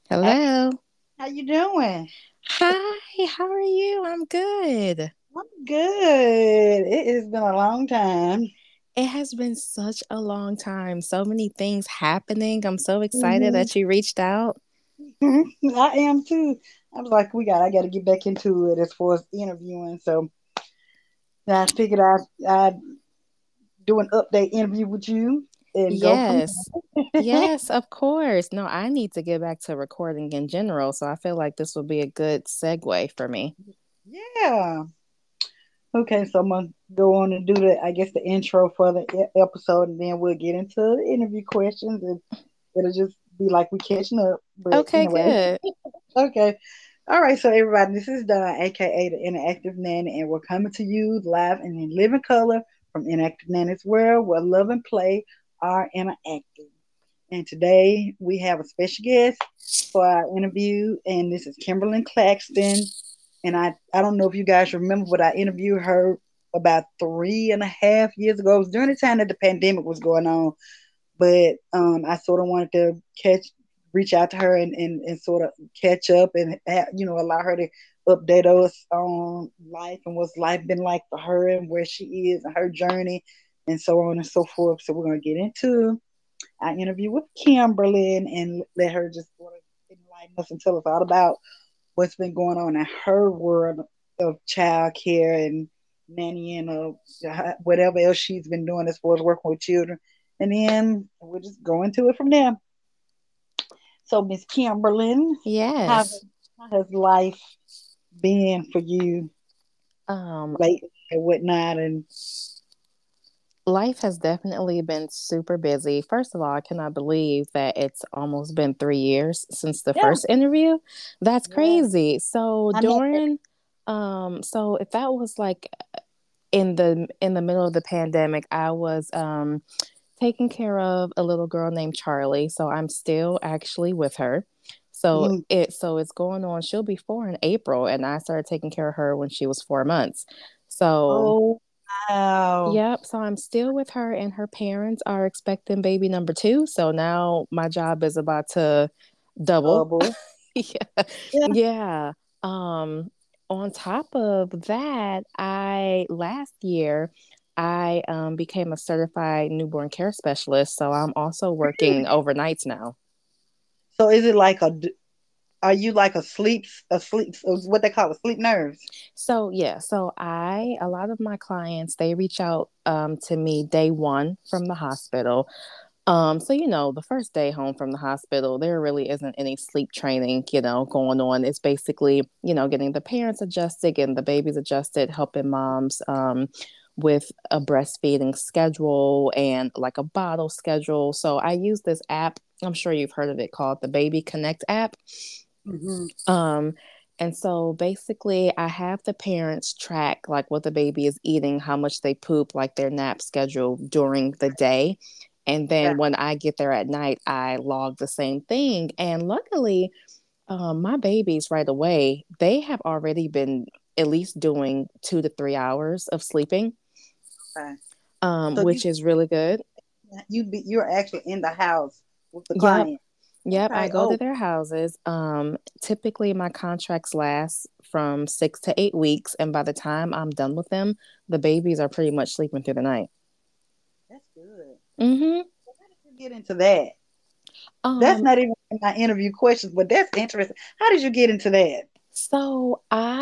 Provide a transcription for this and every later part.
Hey, Hello. how you doing? Hi, how are you? I'm good. I'm good. It has been a long time. It has been such a long time. So many things happening. I'm so excited hmm that you reached out. I am too. I was like, I got to get back into it as far as interviewing. So I figured I'd do an update interview with you and go from Yes. there. Yes, of course. No, I need to get back to recording in general. So I feel like this will be a good segue for me. Yeah. Okay, so I'm gonna go on and do I guess, the intro for the episode, and then we'll get into the interview questions, and it'll just be like we catching up. But Okay, anyway, good. okay. All right, so everybody, this is Don, aka the Interactive Nanny, and we're coming to you live and in living color from Interactive Nanny's world, where love and play are interactive. And today we have a special guest for our interview, and this is Kimberly Claxton. And I don't know if you guys remember, but I interviewed her about 3.5 years ago. It was during the time that the pandemic was going on, but I sort of wanted to reach out to her and sort of catch up and allow her to update us on life and what's life been like for her and where she is and her journey and so on and so forth. So we're gonna get into our interview with Kimberly and let her just sort of enlighten us and tell us all about what's been going on in her world of childcare and nannying or whatever else she's been doing as far as working with children. And then we'll just go into it from there. So, Miss Kimberlyn, how, Yes. how has life been for you Um, lately and whatnot? And Life has definitely been super busy. First of all, I cannot believe that it's almost been 3 years since the yeah, first interview. That's yeah, crazy. So I know. so if that was like in the middle of the pandemic, I was taking care of a little girl named Charlie. So I'm still actually with her. Mhm. So it's going on. She'll be 4 in April, and I started taking care of her when she was 4 months. So Oh, wow. yep. So I'm still with her, and her parents are expecting baby number two. So now my job is about to double. Double. Yeah. Yeah. Yeah. Um, on top of that, I last year I became a certified newborn care specialist. So I'm also working overnights now. So is it like are you like a sleep, what they call a sleep nurse? So yeah, so a lot of my clients, they reach out to me day one from the hospital. So the first day home from the hospital, there really isn't any sleep training, going on. It's basically, getting the parents adjusted, getting the babies adjusted, helping moms with a breastfeeding schedule and like a bottle schedule. So I use this app. I'm sure you've heard of it, called the Baby Connect app. Hmm. Um, and so basically, I have the parents track like what the baby is eating, how much they poop, like their nap schedule during the day. And Okay. then when I get there at night, I log the same thing. And luckily, my babies right away, they have already been at least doing 2 to 3 hours of sleeping, Okay. So which is really good. you're actually in the house with the Yep. client. Yep, I Okay. go to Oh, their houses. Typically, my contracts last from 6 to 8 weeks, and by the time I'm done with them, the babies are pretty much sleeping through the night. that's good. hmm So how did you get into that? That's Um, not even in my interview questions, but that's interesting. How did you get into that? so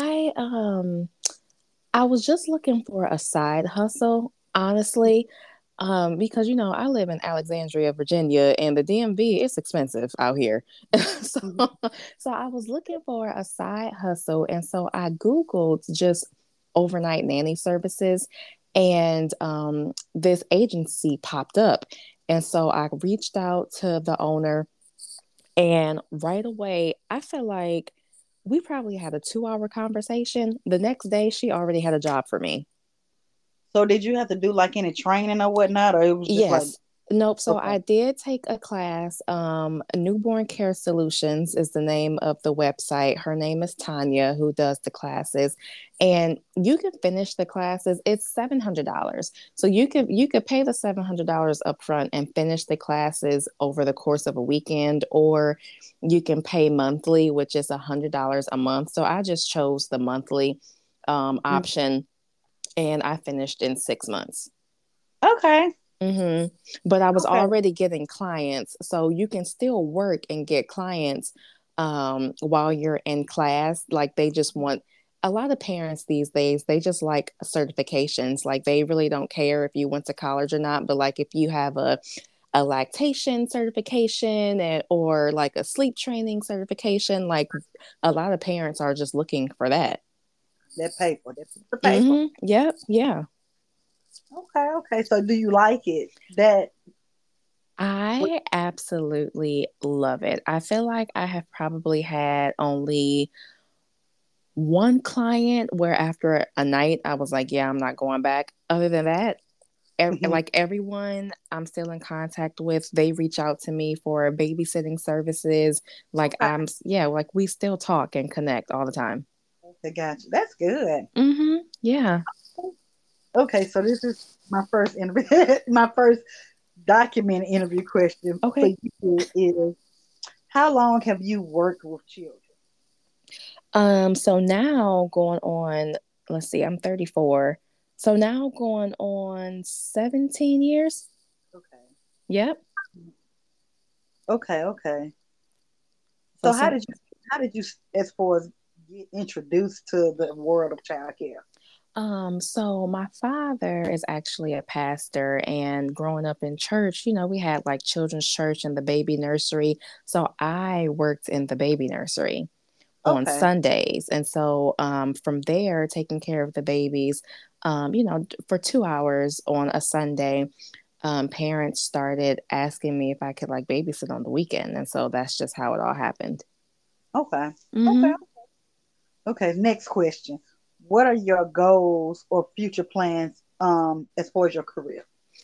I was just looking for a side hustle, honestly, because I live in Alexandria, Virginia, and the DMV is expensive out here. so, Mhm. so I was looking for a side hustle, and so I googled just overnight nanny services, and this agency popped up, and so I reached out to the owner, and right away I feel like we probably had a 2 hour conversation. The next day, she already had a job for me. So did you have to do like any training or whatnot, or it was just like, Yes. Nope. So Okay. I did take a class. Newborn Care Solutions is the name of the website. Her name is Tanya, who does the classes, and you can finish the classes. It's $700. So you could pay the $700 upfront and finish the classes over the course of a weekend, or you can pay monthly, which is $100 a month. So I just chose the monthly Mm. option, and I finished in 6 months. Okay. hmm But I was Okay. already getting clients, so you can still work and get clients while you're in class. Like they just want a lot of parents these days, they just like certifications. Like they really don't care if you went to college or not, but like if you have a lactation certification or like a sleep training certification, like a lot of parents are just looking for that. That paper. That's the paper. Yep. Yeah. Okay. Okay. So do you like it? That. I absolutely love it. I feel like I have probably had only one client where after a night I was like, yeah, I'm not going back. Other than that, Mhm. like everyone I'm still in contact with, they reach out to me for babysitting services. Like Okay. yeah, like we still talk and connect all the time. Okay. Gotcha. That's good. Yeah. Okay. So this is my first interview. My first documented interview question for Okay. you is: how long have you worked with children? So now going on, let's see, I'm 34. So now going on 17 years. Okay. Yep. Okay. Okay. So So some how did you as far as get introduced to the world of childcare? so my father is actually a pastor, and growing up in church, we had like children's church and the baby nursery. So I worked in the baby nursery on Okay. Sundays. And so from there, taking care of the babies, for 2 hours on a Sunday, parents started asking me if I could like babysit on the weekend. And so that's just how it all happened. Okay. Okay. hmm Okay. Next question. What are your goals or future plans as far as your career?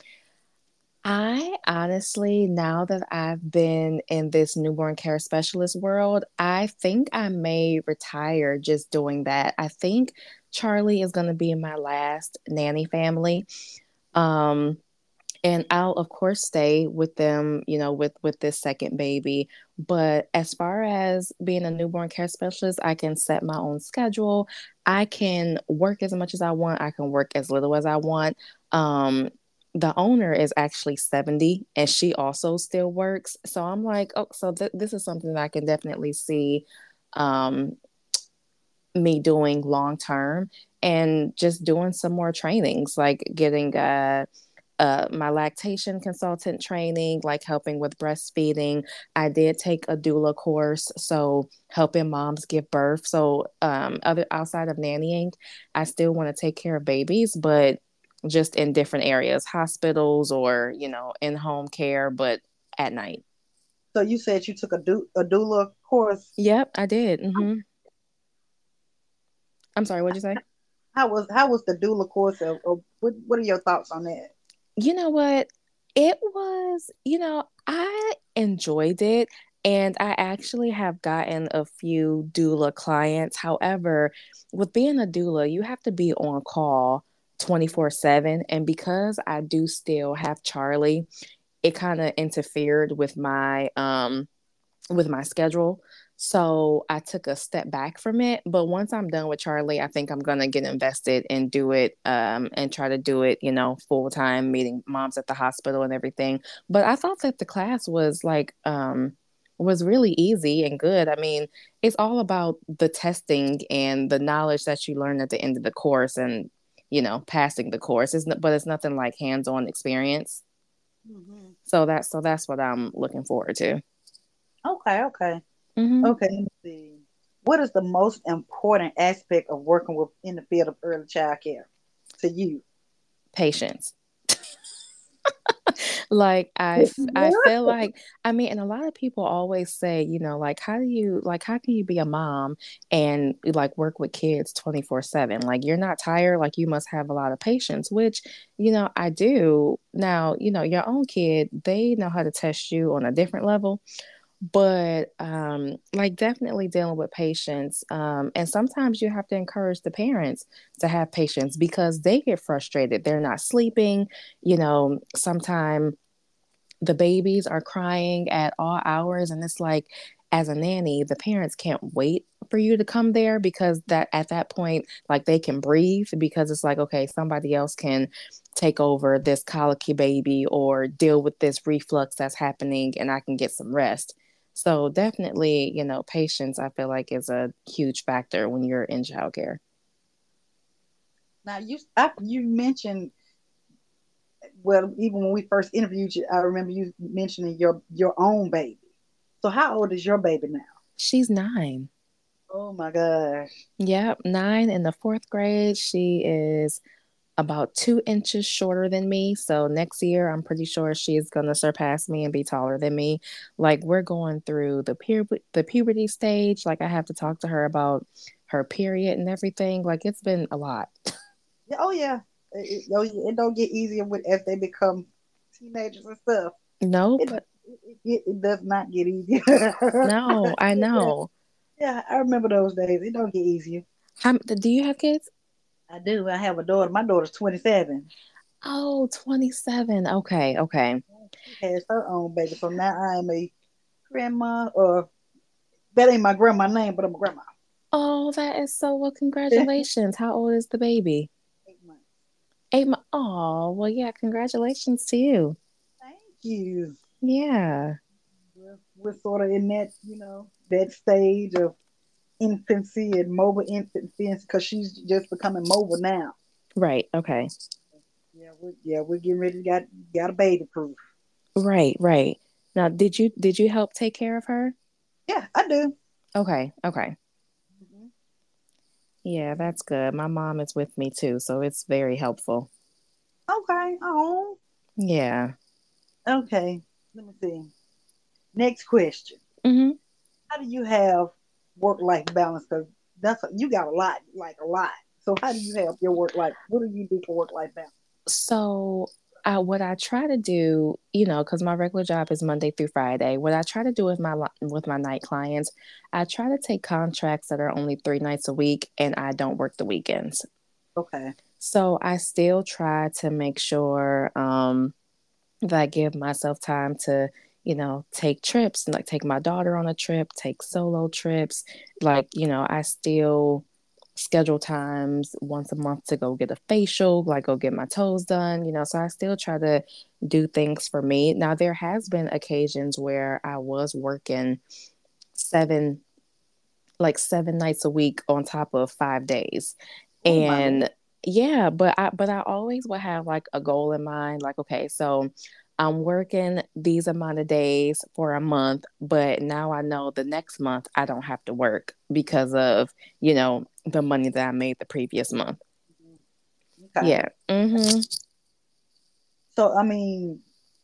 I honestly, now that I've been in this newborn care specialist world, I think I may retire just doing that. I think Charlie is going to be my last nanny family. Um, and I'll of course stay with them, with this second baby. But as far as being a newborn care specialist, I can set my own schedule. I can work as much as I want. I can work as little as I want. Um, the owner is actually 70 and she also still works. So I'm like, oh, so this is something that I can definitely see um, me doing long term, and just doing some more trainings, like getting my lactation consultant training, like helping with breastfeeding. I did take a doula course, so helping moms give birth. So, other outside of nannying, I still want to take care of babies, but just in different areas, hospitals or in home care, but at night. So you said you took a doula course. Yep, I did. I'm sorry, what'd you say? How was the doula course? Or what are your thoughts on that? You know what? It was, I enjoyed it. And I actually have gotten a few doula clients. However, with being a doula, you have to be on call 24/7. And because I do still have Charlie, it kind of interfered with my schedule. So I took a step back from it. But once I'm done with Charlie, I think I'm gonna get invested and do it, and try to do it, full time, meeting moms at the hospital and everything. But I thought that the class was really easy and good. I mean, it's all about the testing and the knowledge that you learn at the end of the course, and passing the course. But it's nothing like hands-on experience. Hmm. So that's what I'm looking forward to. Okay, okay, hmm okay. Let me see. What is the most important aspect of working with in the field of early child care to you? Patience. Like I feel like, I mean, and a lot of people always say, you know, like how can you be a mom and like work with kids 24/7? Like you're not tired, like you must have a lot of patience, which, you know, I do. Now, you know, your own kid, they know how to test you on a different level, but like definitely dealing with patience, and sometimes you have to encourage the parents to have patience because they get frustrated, they're not sleeping, you know, sometimes the babies are crying at all hours, and it's like, as a nanny, the parents can't wait for you to come there because that at that point, like they can breathe because it's like, okay, somebody else can take over this colicky baby or deal with this reflux that's happening and I can get some rest. So definitely, you know, patience I feel like is a huge factor when you're in childcare. Now you mentioned, well, even when we first interviewed you, I remember you mentioning your own baby. So how old is your baby now? She's 9. Oh my gosh. Yep, 9 in the fourth grade. She is about 2 inches shorter than me. So next year, I'm pretty sure she's gonna surpass me and be taller than me. Like we're going through the puberty stage. Like I have to talk to her about her period and everything. Like it's been a lot. Yeah, oh yeah. It don't get easier with as they become teenagers and stuff. It Nope. it does not get easier. No, I know. Yeah, I remember those days. It don't get easier. How do you have kids? I do. I have a daughter. My daughter's 27. Oh, 27. Okay, okay. She has her own baby. So now I am a grandma. Or that ain't my grandma name, but I'm a grandma. Oh, that is so well. Congratulations. How old is the baby? 8 months. 8 months. Oh, well, yeah. Congratulations to you. Thank you. Yeah. We're sort of in that, that stage of infancy and mobile infancy because she's just becoming mobile now. Right. Okay. We're getting ready to got a baby proof. Right, right. Now, did you help take care of her? Yeah, I do. Okay, okay. Mhm. Yeah, that's good. My mom is with me too, so it's very helpful. Okay. Oh, Yeah. okay. Let me see. Next question. Hmm. How do you have work life balance? Because you got a lot, like a lot. So how do you have your work life? What do you do for work life balance? So, what I try to do, you know, because my regular job is Monday through Friday. What I try to do with my night clients, I try to take contracts that are only 3 nights a week, and I don't work the weekends. Okay. So I still try to make sure that I give myself time to, you know, take trips and like take my daughter on a trip, take solo trips. Like, you know, I still schedule times once a month to go get a facial, like go get my toes done, you know. So I still try to do things for me. Now, there has been occasions where I was working seven, like 7 nights a week on top of 5 days. Oh my God. And yeah, but I always would have like a goal in mind, like, okay, so I'm working these amount of days for a month, but now I know the next month I don't have to work because of, you know, the money that I made the previous month. Okay. Yeah. Mm-hmm. So I mean,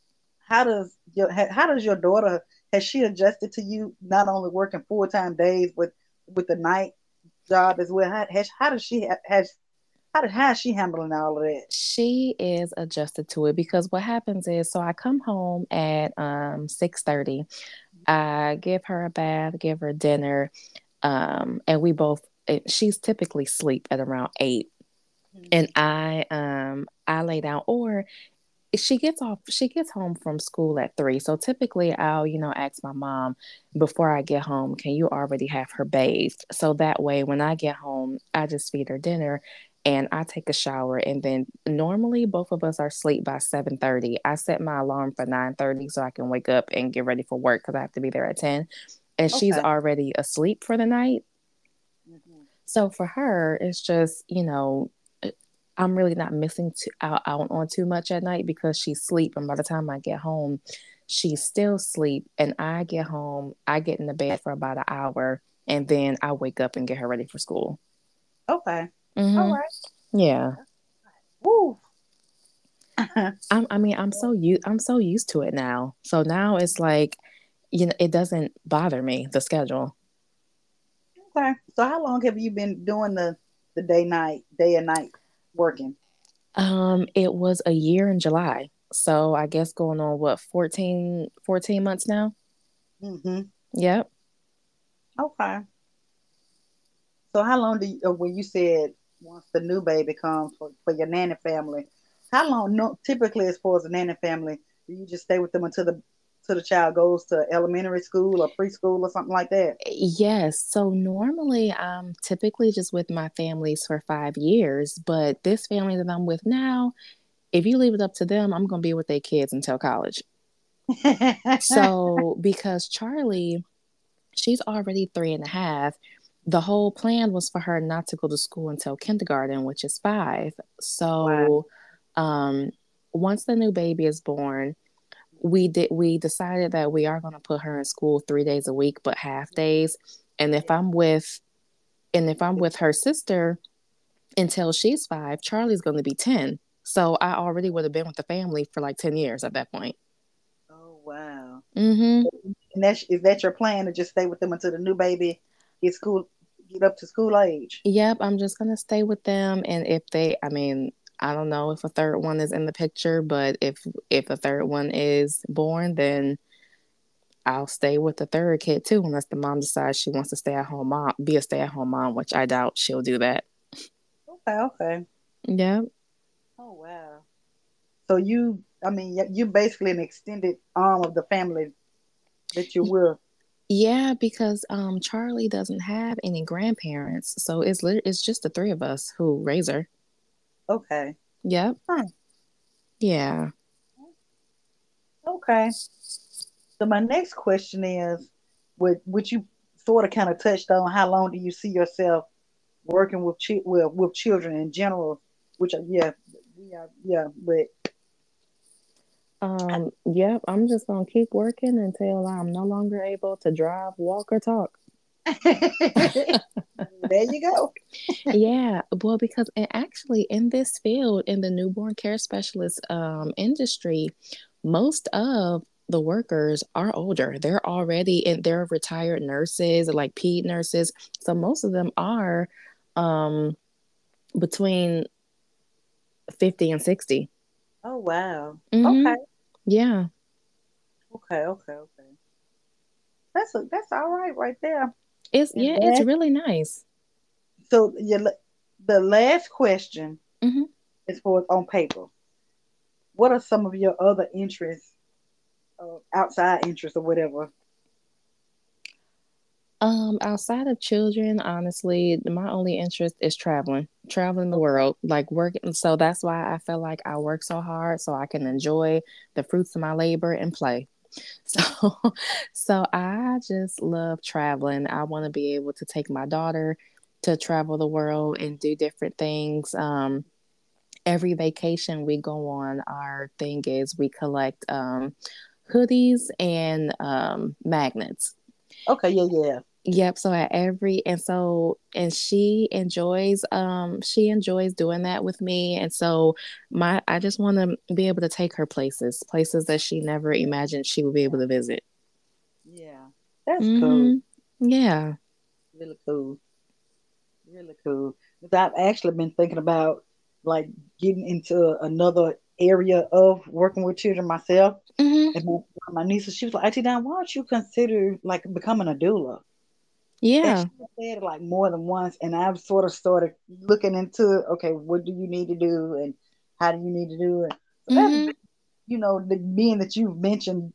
how does your daughter, has she adjusted to you not only working full-time days but with the night job as well? How does she has how is she handling all of that? She is adjusted to it because what happens is, so I come home at 6:30. I give her a bath, give her dinner, and we both. She's typically sleep at around 8, and I lay down, or she gets home from school at 3. So typically I'll, you know, ask my mom before I get home, can you already have her bathed? So that way when I get home, I just feed her dinner and I take a shower, and then normally both of us are asleep by 7:30. I set my alarm for 9:30 so I can wake up and get ready for work because I have to be there at 10. And she's Okay. already asleep for the night. Mhm. So for her, it's just, you know, I'm really not missing out on too much at night because she's asleep. And by the time I get home, she's still asleep. And I get home, I get in the bed for about an hour, and then I wake up and get her ready for school. Okay. All Mm-hmm. right. Yeah. Woo. I'm so used to it now. So now it's like, it doesn't bother me, the schedule. Okay. So how long have you been doing the day and night working? It was a year in July. So I guess going on what, 14 months now? Mm-hmm. Yep. Okay. So how long do you, when you said once the new baby comes for your nanny family, how long no typically as far as a nanny family, do you just stay with them until the child goes to elementary school or preschool or something like that? Yes. So normally I'm typically just with my families for 5 years, but this family that I'm with now, if you leave it up to them, I'm going to be with their kids until college. So because Charlie, she's already 3.5, the whole plan was for her not to go to school until kindergarten, which is 5. Wow. So um, once the new baby is born, we decided that we are going to put her in school 3 days a week, but half days. And if Yeah. I'm with and if I'm with her sister until she's 5, Charlie's going to be 10. So I already would have been with the family for like 10 years at that point. Oh wow. Mm-hmm. And that's is that your plan to just stay with them until the new baby get school get up to school age? Yep, I'm just gonna stay with them, and if they, I mean, I don't know if a third one is in the picture, but if a third one is born, then I'll stay with the third kid too, unless the mom decides she wants to stay at home mom, be a stay at home mom, which I doubt she'll do that. Okay, okay. Yep. Oh wow. So I mean, you basically an extended arm of the family that you will. Yeah, because Charlie doesn't have any grandparents, so it's just the three of us who raise her. Okay. Yep. Huh. Yeah. Okay. So my next question is, which you sort of kind of touched on, how long do you see yourself working with children in general? Which yeah, yeah, but Yep, I'm just gonna keep working until I'm no longer able to drive, walk, or talk. there you go. Yeah, well, because actually in this field, in the newborn care specialist industry, most of the workers are older. They're already in, they're retired nurses, like ped nurses. So most of them are um, between 50 and 60. Oh wow. Mm-hmm. Okay. Yeah. Okay. Okay. Okay. That's all right there. And It's that really nice. so the last question Mm-hmm. is for on paper. What are some of your other interests, outside interests or whatever? Outside of children, honestly, my only interest is traveling the world, like working. So that's why I feel like I work so hard so I can enjoy the fruits of my labor and play. So, so I just love traveling. I want to be able to take my daughter to travel the world and do different things. Every vacation we go on, our thing is we collect hoodies and magnets. Okay, yeah, yeah. Yep. So at every and she enjoys doing that with me. And so my I just want to be able to take her places that she never imagined she would be able to visit. Yeah. That's cool. Mm-hmm. Yeah. Really cool. Really cool. Because I've actually been thinking about like getting into another area of working with children myself. Mm-hmm. And my niece, she was like, Auntie Don, why don't you consider like becoming a doula? And she Yeah. said it like more than once. And I've sort of started looking into, okay, what do you need to do and how do you need to do it? So that's, Mm-hmm. being that you've mentioned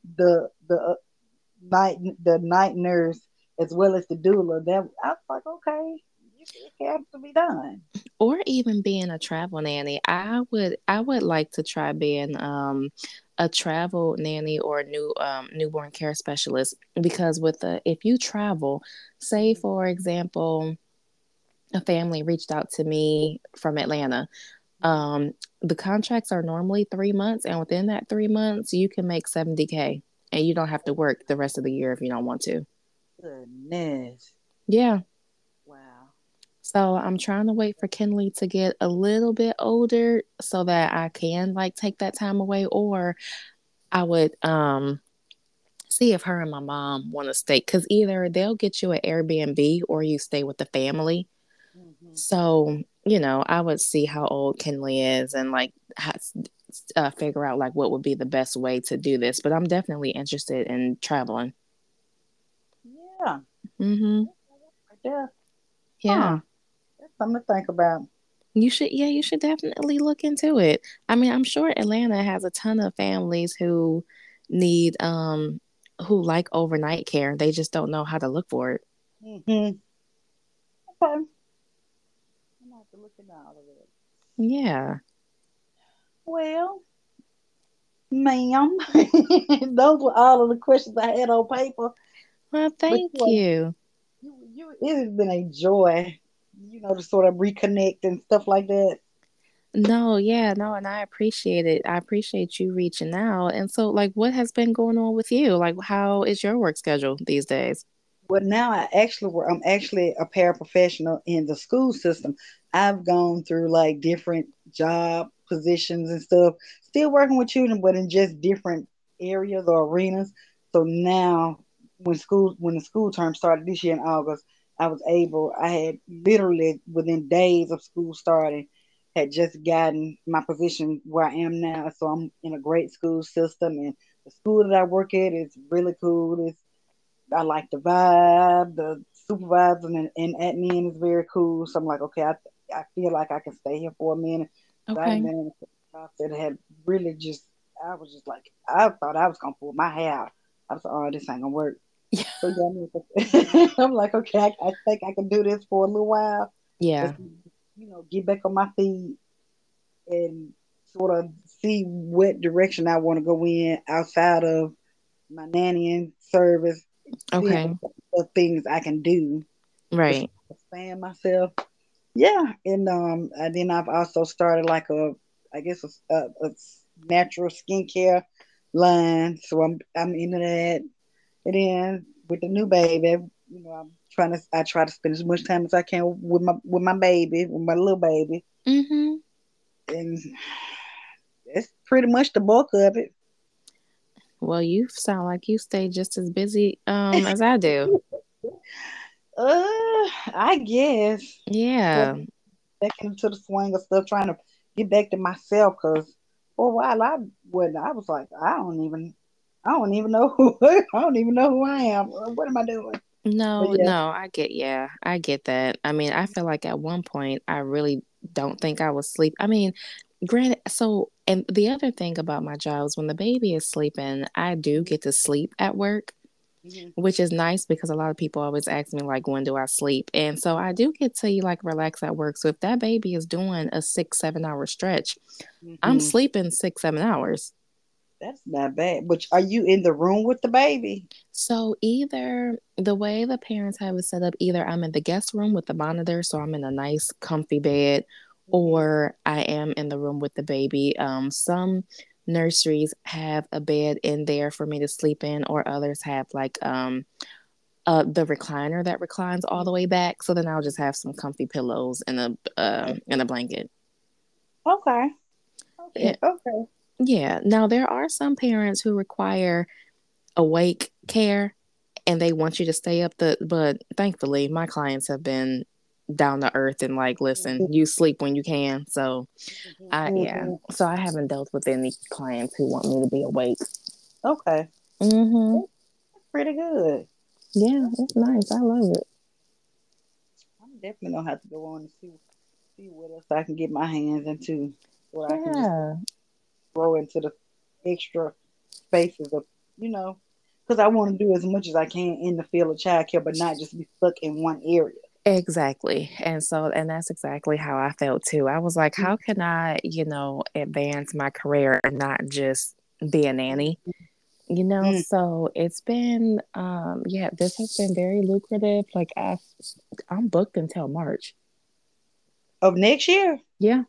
the night nurse as well as the doula, that I was like, okay, it has to be done. Or even being a travel nanny. I would like to try being a travel nanny or a newborn care specialist, because with the if you travel, say Mhm. for example, a family reached out to me from Atlanta. Um, the contracts are normally 3 months, and within that 3 months, you can make 70K, and you don't have to work the rest of the year if you don't want to. Goodness. Yeah. Wow. So I'm trying to wait for Kinley to get a little bit older so that I can like take that time away, or I would see if her and my mom want to stay, because either they'll get you an Airbnb or you stay with the family. Hmm. So, I would see how old Kinley is and like figure out like what would be the best way to do this. But I'm definitely interested in traveling. Yeah. Mm-hmm. Right there. Yeah. Huh. That's something to think about. You should definitely look into it. I mean, I'm sure Atlanta has a ton of families need, who like overnight care. They just don't know how to look for it. Hmm. Okay. I'm gonna have to look into all of it. Yeah. Well, ma'am, those were all of the questions I had on paper. Well, But thank you. it has been a joy, to sort of reconnect and stuff like that. No, yeah, no, and I appreciate it. I appreciate you reaching out. And so, like, what has been going on with you? Like, how is your work schedule these days? Well, now I'm actually a paraprofessional in the school system. I've gone through like different job positions and stuff, still working with children, but in just different areas or arenas. So now, when the school term started this year in August, I had literally within days of school starting, had just gotten my position where I am now. So I'm in a great school system, and the school that I work at is really cool. I like the vibe. The supervisor and admin is very cool. So I'm like, okay, I feel like I can stay here for a minute. But I've Okay. been in a job that had really just, I was just like, I thought I was gonna pull my hair out. I was like, oh, this ain't gonna work. So yeah, I'm like, okay, I think I can do this for a little while. Yeah. Just get back on my feet and sort of see what direction I want to go in outside of my nannying service, seeing Okay. what things I can do to Right. expand myself. Yeah, and then I've also started like I guess a natural skincare line. So I'm into that. And then with the new baby, I try to spend as much time as I can with my little baby, Mm-hmm. and that's pretty much the bulk of it. Well, you sound like you stay just as busy as I do. I guess. Sort Yeah. of back into the swing of stuff, trying to get back to myself. Cause for a while I was like, I don't even know I don't even know who I am. What am I doing? But No, yeah, no, yeah, I get that. I mean, I feel like at one point I really don't think I was sleep. I mean, granted, so and the other thing about my job is when the baby is sleeping, I do get to sleep at work, mm-hmm, which is nice because a lot of people always ask me like when do I sleep? And so I do get to like relax at work. So if that baby is doing a 6, 7 hour stretch, I'm mm-hmm. sleeping 6, 7 hours. That's not bad. But are you in the room with the baby? So either the way the parents have it set up, either I'm in the guest room with the monitor, so I'm in a nice comfy bed, Mm-hmm, or I am in the room with the baby. Some nurseries have a bed in there for me to sleep in, or others have like the recliner that reclines all the way back. So then I'll just have some comfy pillows and a blanket. okay, Yeah, okay, okay. yeah. Now there are some parents who require awake care and they want you to stay up but thankfully my clients have been down to earth and like listen, you sleep when you can. So Mm-hmm. I haven't dealt with any clients who want me to be awake. Okay, Mm-hmm. that's pretty good. Yeah, That's it's nice. I love it. I'm definitely gonna have to go on and see what else I can get my hands into, so I can just Yeah, grow into the extra spaces of, you know, because I want to do as much as I can in the field of childcare, but not just be stuck in one area. exactly. And that's exactly how I felt too. I was like, how can I, advance my career and not just be a nanny? Mm. So it's been yeah, this has been very lucrative. Like I'm booked until March. Of next year. Yeah.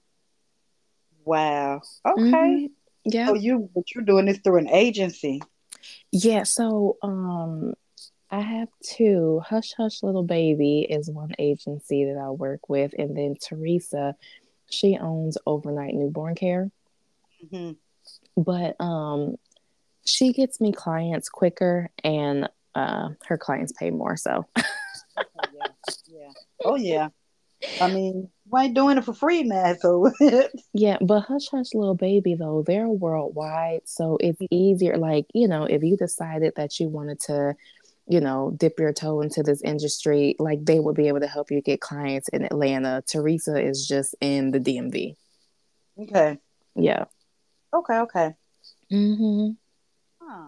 Wow. Okay. Mm-hmm. Yeah. But you're doing this through an agency. Yeah. So I have two. Hush Hush Little Baby is one agency that I work with, and then Teresa, she owns Overnight Newborn Care. Hmm. But she gets me clients quicker, and her clients pay more. So Okay, yeah, yeah. Oh yeah. I mean, we ain't doing it for free now, so yeah, but Hush Hush Little Baby though, they're worldwide, so it's easier. Like, if you decided that you wanted to, dip your toe into this industry, like they would be able to help you get clients in Atlanta. Teresa is just in the DMV. okay. Yeah. Okay, okay. Mm-hmm. Huh.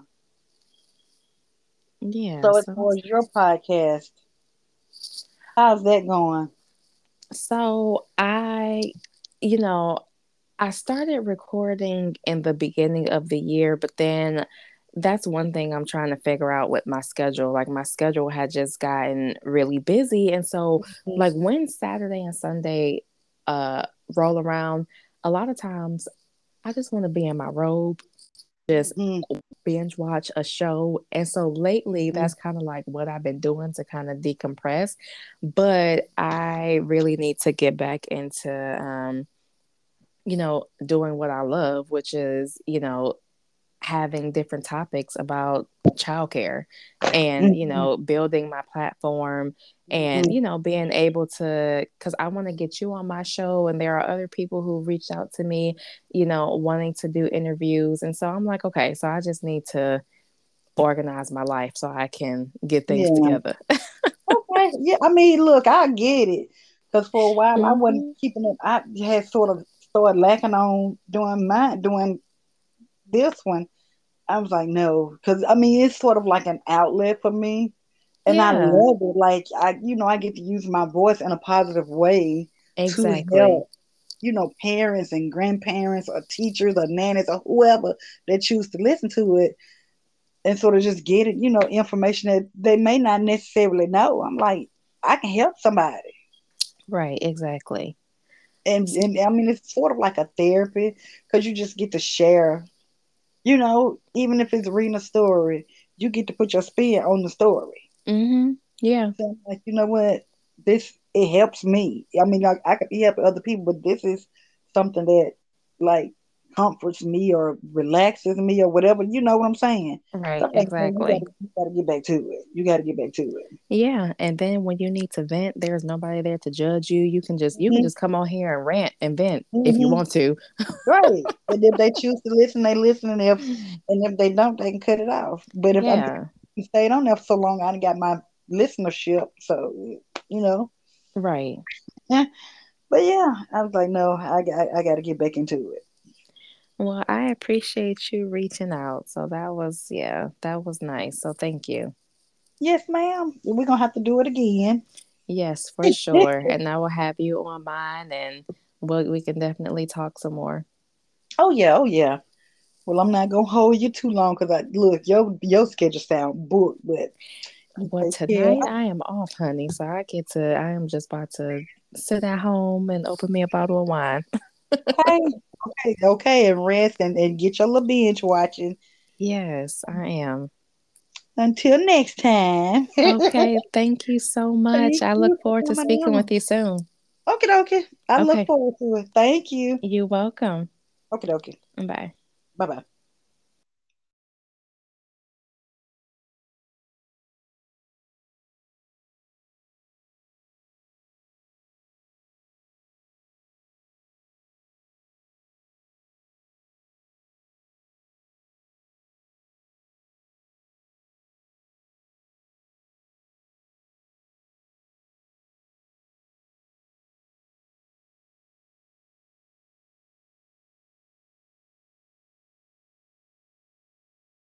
Yeah. So as So far as your podcast, how's that going? so you know, I started recording in the beginning of the year, but then that's one thing I'm trying to figure out with my schedule. Like my schedule had just gotten really busy. And so like when Saturday and Sunday uh roll around, a lot of times I just want to be in my robe, just Mm-hmm. binge watch a show. And so lately Hmm. that's kind of like what I've been doing to kind of decompress. But I really need to get back into doing what I love, which is, having different topics about childcare and, Hmm. building my platform and, Hmm. being able to, because I want to get you on my show. And there are other people who reached out to me, wanting to do interviews. And so I'm like, okay, so I just need to organize my life so I can get things Yeah. together. Okay. Yeah. I mean, look, I get it. Because for a while I wasn't Hmm. keeping it. I had sort of started lacking on doing this one. I was like, no, because I mean, it's sort of like an outlet for me, and I Yeah, love it. Like I get to use my voice in a positive way to exactly. help, parents and grandparents or teachers or nannies or whoever that choose to listen to it and sort of just get it, information that they may not necessarily know. I'm like, I can help somebody. Right, exactly. And I mean, it's sort of like a therapy because you just get to share, even if it's reading a story, you get to put your spin on the story. Hmm. Yeah. So I'm like, you know what? This it helps me. I mean, I could help other people, but this is something that like comforts me or relaxes me or whatever. You know what I'm saying? So Right, I'm like, no, exactly. you gotta get back to it. You gotta get back to it. Yeah, and then when you need to vent, there's nobody there to judge you. You can Hmm. just come on here and rant and vent if you Hmm. want to. Right. And if they choose to listen, they listen, and if they don't, they can cut it off. But if I Yeah, stayed on there for so long, I done got my listenership. So you know. right. But yeah, I was like, no, I got to get back into it. Well, I appreciate you reaching out. So yeah, that was nice. So thank you. Yes, ma'am. We're gonna have to do it again. Yes, for sure. And I will have you on mine and we can definitely talk some more. Oh yeah, oh yeah. Well, I'm not gonna hold you too long because I look your schedule sound booked, but you Well, take care. tonight I am off, honey. So I am just about to sit at home and open me a bottle of wine. Okay, okay, and rest and get your little binge watching. Yes, I am. Until next time. Okay, thank you so much. Thank I you look for forward to coming speaking with on. you soon. Okay, okay. I look Okay, forward to it. Thank you. you're welcome. Okay, okay. Bye. Bye bye.